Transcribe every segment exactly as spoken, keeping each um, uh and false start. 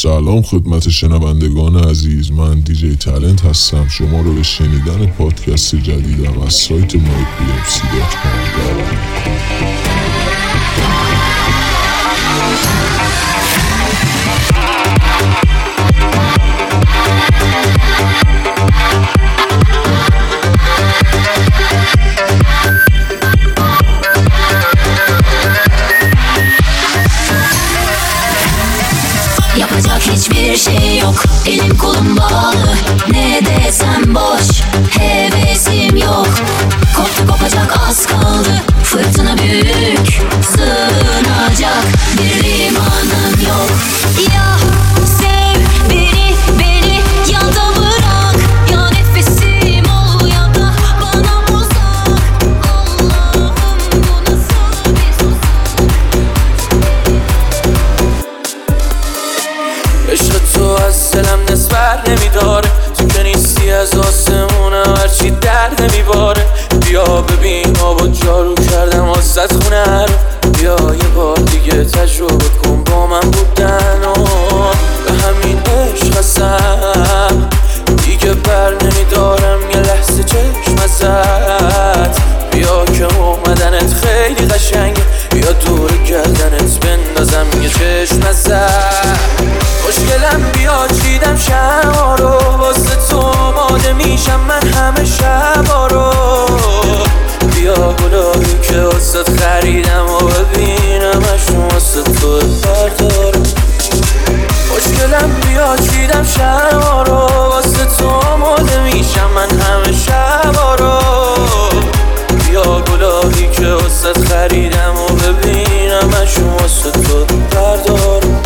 سلام خدمت شنوندگان عزیز، من دیجی تالنت هستم. شما رو به شنیدن پادکست جدیدم از سایت مای پی ام سی دات کام دعوت می‌کنم. Yapacak hiçbir şey yok, elim kolum bağlı. Ne desem boş, hevesim yok. Koptu kopacak az kaldı, fırtına büyük. Sığınacak bir limanım yok. Ya sev beni, beni ya da bırak. Ya nefesim ol ya da bana uzak. Allah'ım bu nasıl bir tuzak. عشق تو از دلم نسبر نمیداره، تو که نیستی از آسمونم هرچی درد نمیباره. بیا ببین آبا جارو کردم واسه خونه رو، بیا یه بار دیگه تجربه کن با من بودن و به همین عشق هستم دیگه بر نمیدارم یه لحظه چشم ازت. بیا که اومدنت خیلی قشنگه، بیا دور گردنت بندازم یه چشم ازت. خوشگلم بیا چیدم شما رو واسه تو آماده میشم من همه شبا رو. بیا گلایی که واسه خریدم و ببینم اشون واسه تو بردارم. خوشگلم بیا چیدم شما رو واسه تو آماده میشم من همه شبا رو. بیا گلایی که واسه خریدم و ببینم اشون واسه تو بردارم.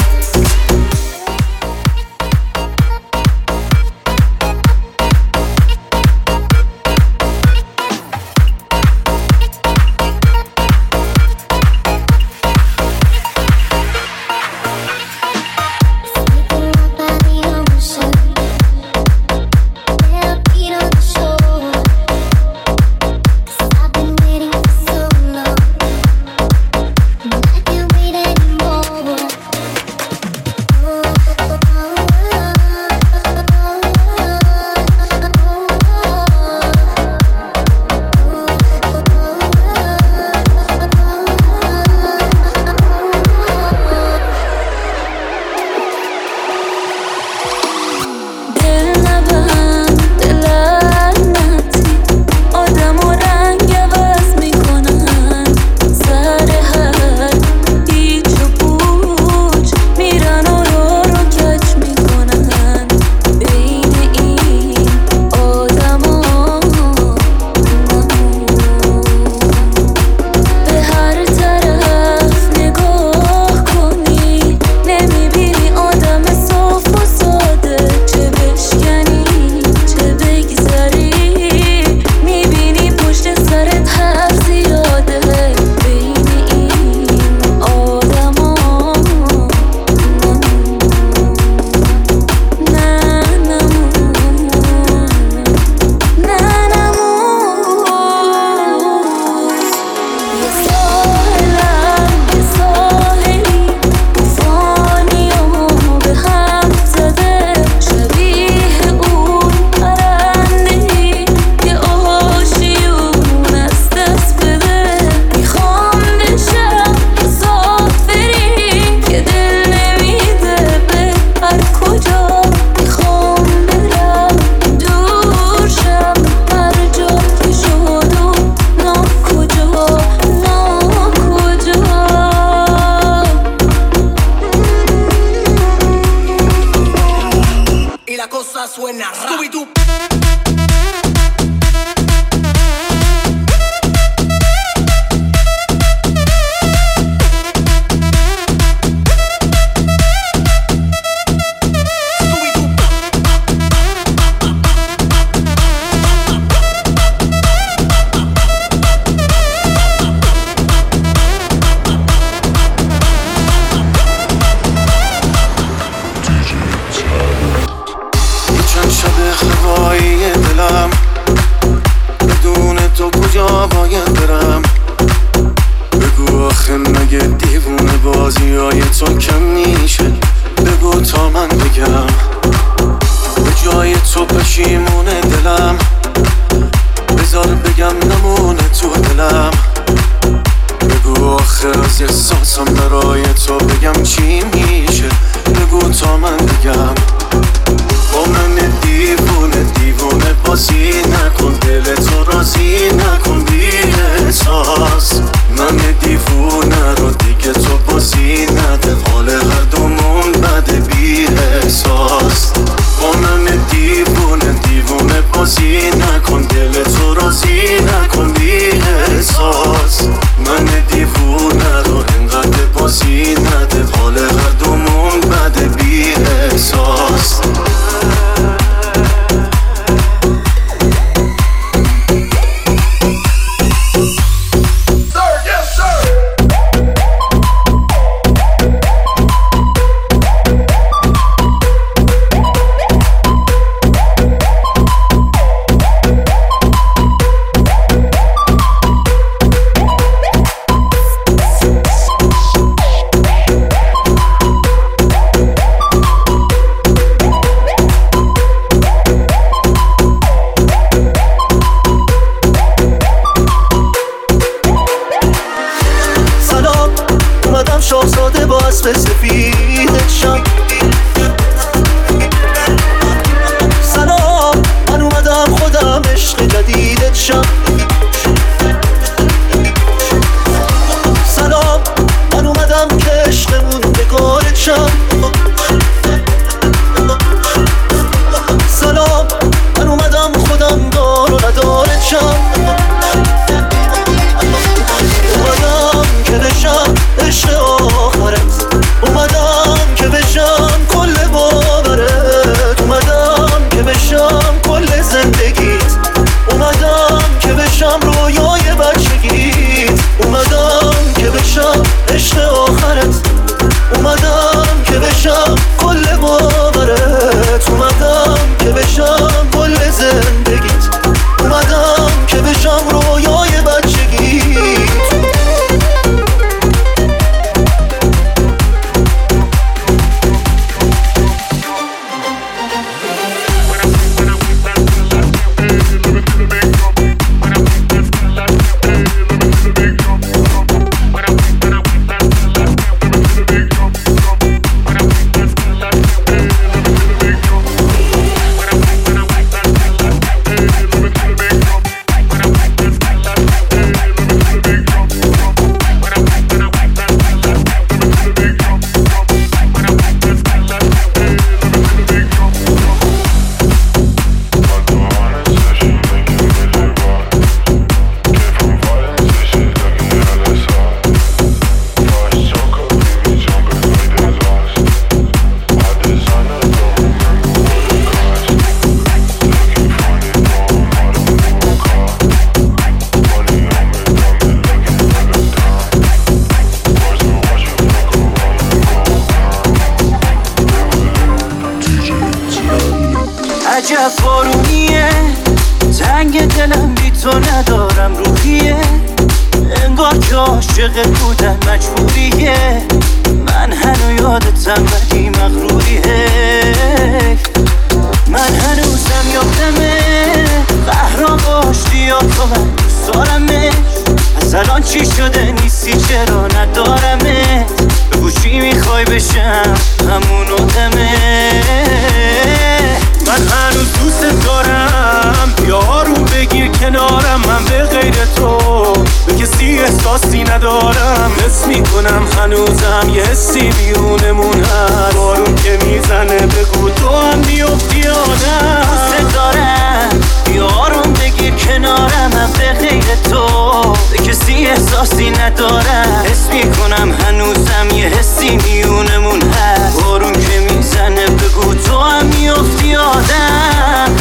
Suena Scooby-Doo. خواهی دلم بدون تو کجا باید برم؟ بگو آخه مگه دیوونه بازی های تو کم میشه؟ بگو تا من من بگم، به جای تو پشیمونه دلم، بذار بگم نمونه تو دلم. بگو آخر از احساسم برای تو بگم چی میشه، بگو تا من بگم. با من دیوونه دیوونه بازی نکن، دل تو راضی نکن بی احساس. من دیوونه رو دیگه تو بازی نده، حال هر دومون بده بی احساس. با من دیوونه دیوونه بازی نکن، دل تو راضی نکن بی احساس. من دیوونه رو اینقدر بازی نده، حال هر دومون بده بی احساس. شاهزاده با اسب سفید شم. سلام من اومدم خودم عشق جدیدت شم. سلام من اومدم که عشقمون نگارت شم. سلام من اومدم خودم دار و ندارت شم. اومدم که بشم عشق آخرت، اومدم که بشم کل باورت، اومدم که بشم کل زندگیت، اومدم که بشم رویای بچگیت، اومدم که بشم عشق آخرت، اومدم که بشم کل باورت، اومدم که بشم کل زندگیت، اومدم که بشم رویای بچگیت. عجب بارونیه، تنگ دلم بی تو ندارم روحیه، انگار که عاشقت بودن مجبوریه، من هنو یادتم بدی مغروریه، من هنوزم یادمه قهران باشتی یا تو من دوست دارمش، از الان چی شده نیستی چرا ندارمت، بگو چی میخوای بشم همون آدمه، من هنوز دوست دارم، بیا آروم بگیر کنارم، من به غیر تو به کسی احساسی ندارم، حس میکنم هنوزم یه حسی بیرونمون هست، بارون که میزنه بگو تو هم بیفتی آدم، دوست دارم بیا آروم بگیر کنارم، من به غیر تو به کسی احساسی ندارم، حس میکنم هنوزم یه حسی بیرونمون هست، بارون که میزنه بگو تو هم بیفتی آدم.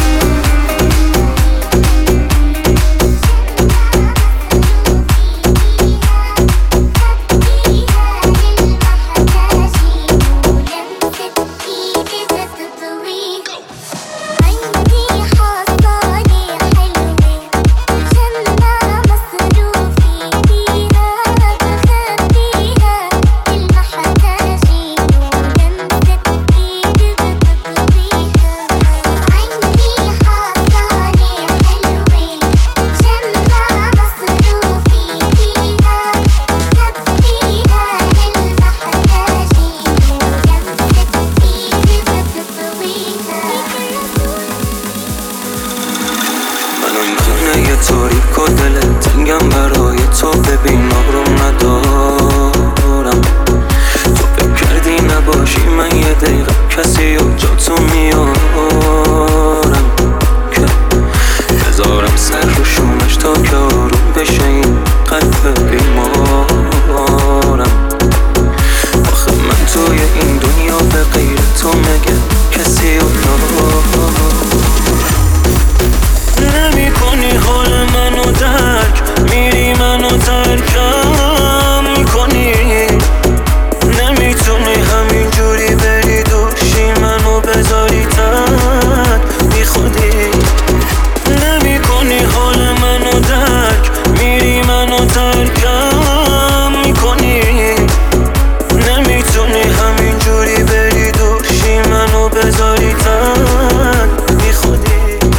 میگم برای تو ببین آروم ندارم. تو فکر کردی نباشی من یه دقیقه کسی و جا تو میارم که بذارم سر رو شونش تا که آروم بشه این قلب بیمارم. آخه من توی این دنیا به غیر تو مگه کسی و نمی کنی حال منو درک، میری منو ترکم میکنی، نمیتونی همین جوری بری دوشی منو بذاری تک بی خودی. نمی کنی حال منو درک، میری منو ترکم میکنی، نمیتونی همین جوری بری دوشی منو بذاری تک بی خودی.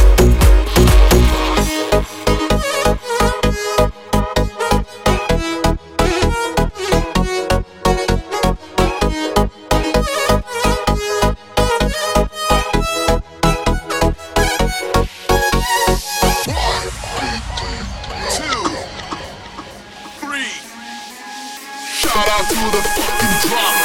Shout out to the fucking drop.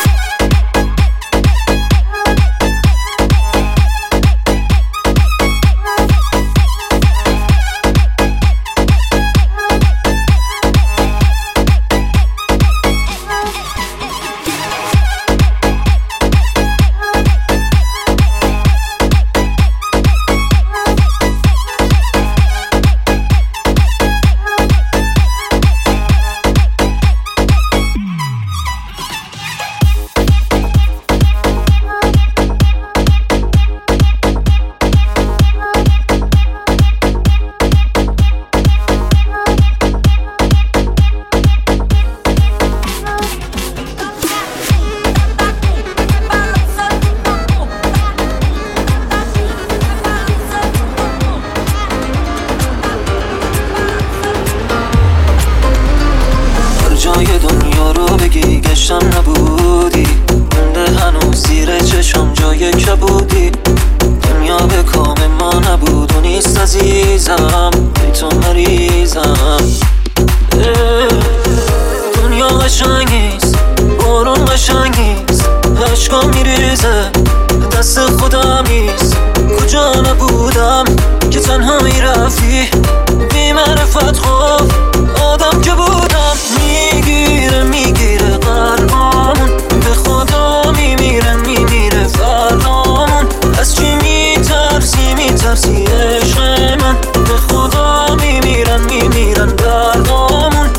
جای دنیا رو بگی گشتم نبودی، مونده هنوز زیر چشم جای کبودی. دنیا به کام ما نبود و نیست عزیزم، بی تو مریضم. دنیا قشنگ نیست، بارون قشنگ نیست، عشقا میریزه دست خودم نیست. کجا نبودم که تنها میرفتی بی معرفت خوب آدم که بودم. میگیره میگیره قلبامون، به خدا میمیره میمیره فرامون. از چی میترسی میترسی عشق من، به خدا میمیرن میمیرن دردامون.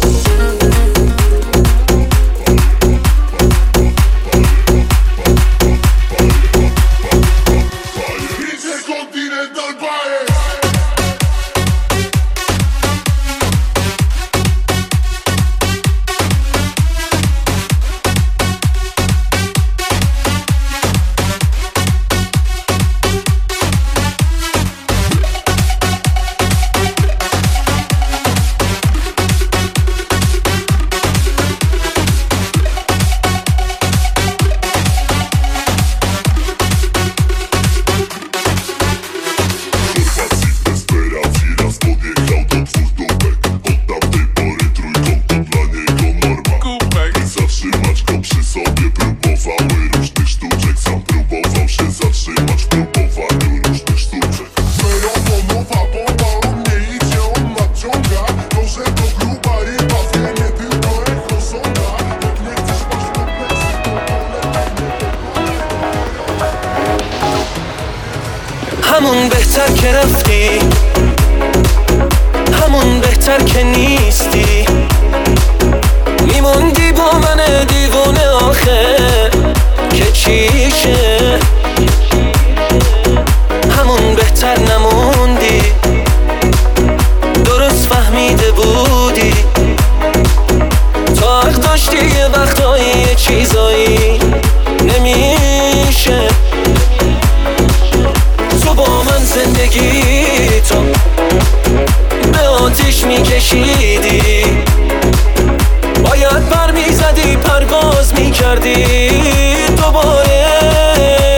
همون بهتر که رفتی، همون بهتر که نیستی. میموندی با من دیوونه آخه که چیشه. همون بهتر نموندی، درست فهمیده بودی. تا حق داشتی یه وقتایی یه چیزایی نمیشه. تو با من زندگی تو به آتیش میکشیدی، باید بر میزدی پرواز میکردی دوباره.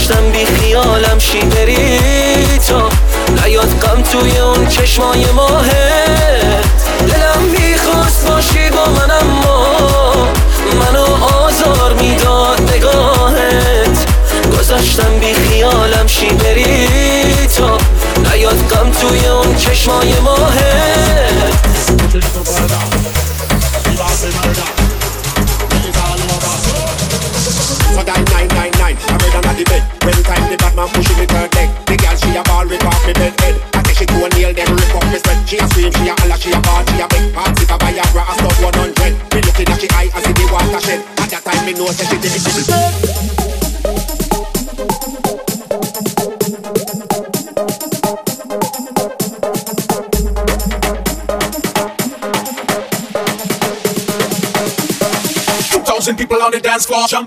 گذاشتم بی خیالم شی بری تا نیاد غم توی اون چشمای ماهت. دلم میخواست باشی با من اما منو آزار میداد نگاهت. گذاشتم بی خیالم شی بری تا نیاد غم توی اون چشمای ماهت. So nine nine nine nine, I'm right on the bed. When time the bad man pushing me her leg, the girl she a ball rip off me bed head. I take she to a nail then rip off me sweat. She a scream, she a holler, she a ball, she a beg. Heart sick a Viagra, a stop one hundred. Me looking at she eye as if the water shed. At that time me know say she did it to me bed. Two thousand people on the dance floor, jump.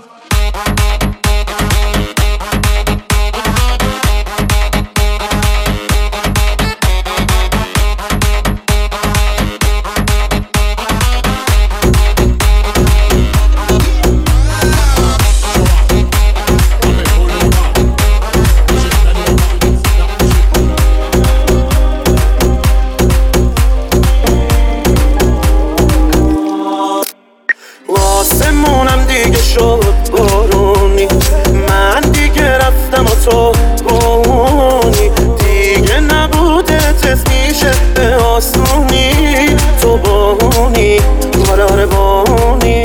آسمونم دیگه شد بارونی، من دیگه رفتم و تو بونی. دیگه نبوده تست میشه به آسونی، تو بونی قرار بونی.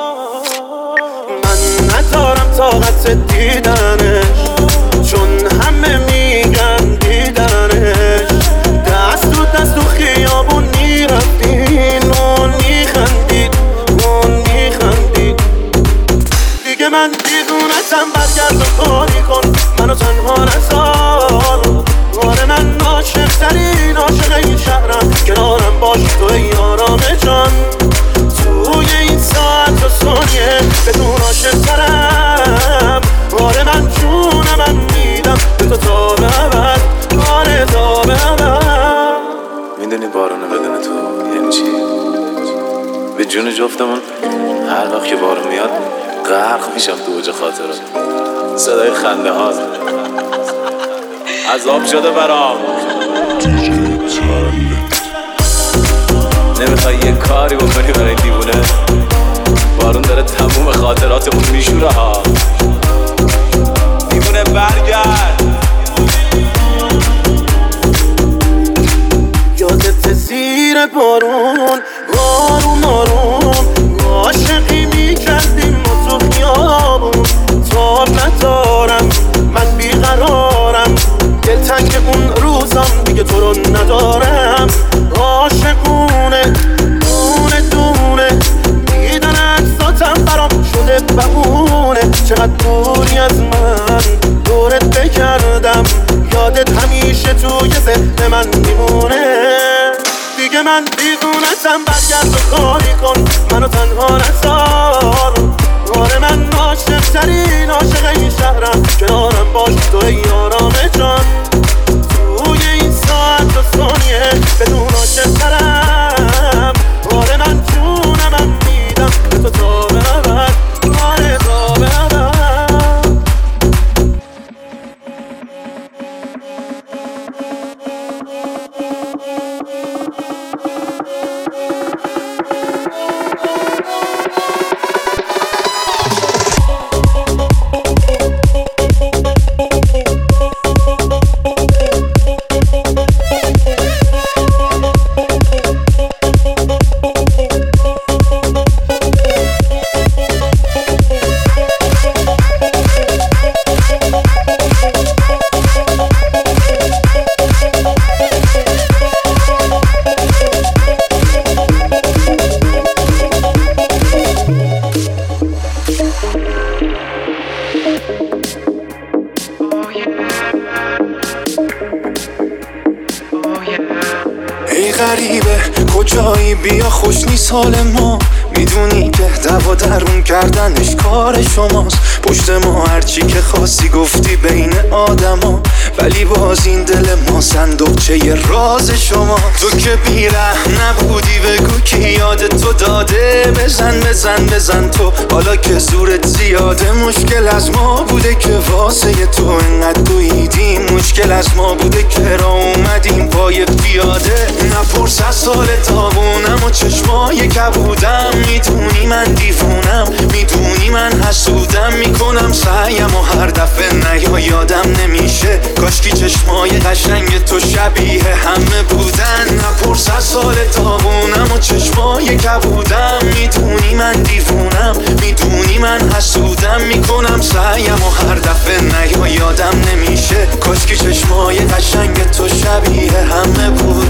من ندارم طاقت دیدنش چون همه میگن دیدنش. دست تو دست تو خیابون میرفتین و میخندید و میخندید. دیگه من دیدونتم برگرد و کاری کن، منو تنها نذار. آره من عاشق ترین عاشق این شهرم، کنارم باش تو ای آرام جان. توی این ساعت و ثانیه بدون عاشق ترم. آره من جونم میدم به تو تا به ابد، آره تا به ابد. میدونی بارونه بدون تو یعنی چی؟ به جون جفتمون هر وقت که بارون میاد غرق میشم تو اوج خاطرات. صدای خنده هات عذاب شده برام. نمیخوای یه کاری بکنی برای دیوونه؟ بارون داره تموم خاطراتمون میشوره ها. دیوونه برگرد. یادت زیر بارون آروم آروم عاشقی میکردیم ما تو خیابون. تاب ندارم من بیقرارم، دلتنگ اون روزم دیگه تو رو ندارم. عاشقونه دونه دونه دیدن عکساتم برام شده بهونه. چقدر دوری از من دورت بگردم، یادت همیشه توی ذهن من میمونه. دیگه من دیوونتم برگرد و کاری کن، منو تنها نذار. آره من عاشق ترین عاشق این شهرم، کنارم باش تو ای آرام جان. توی این ساعت و ثانیه بدون عاشق ترم. آره من جونم میدم به تو تا به ابد، آره تا به ابد. ای غریبه کجایی بیا خوش نیست حال ما. میدونی که دوا درون کردنش کار شماست. پشت ما هرچی که خواستی گفتی بین آدما، ولی باز این دل ما صندوقچه ی راز شما. تو که بیرحم نبودی بگو کی یاد تو داده، بزن بزن بزن تو حالا که زورت زیاده. مشکل از ما بوده که واسه تو انقدر دویدیم، مشکل از ما بوده که را اومدیم پای پیاده. نپرس از سال تابونم و چشمای کبودم، میدونی من دیوونم، میدونی من حسودم، میکنم سعیم و هر دفعه نیا یادم نمیشه. کاشکی چشمای قشنگ تو شبیه همه بودن. نپرس از سال تابونم و چشمای کبودم، میدونی من دیوونم، میدونی من حسودم، میکنم سعیم و هر دفعه نیا یادم نمیشه. کاشکی چشمای قشنگ تو شبیه همه بودن.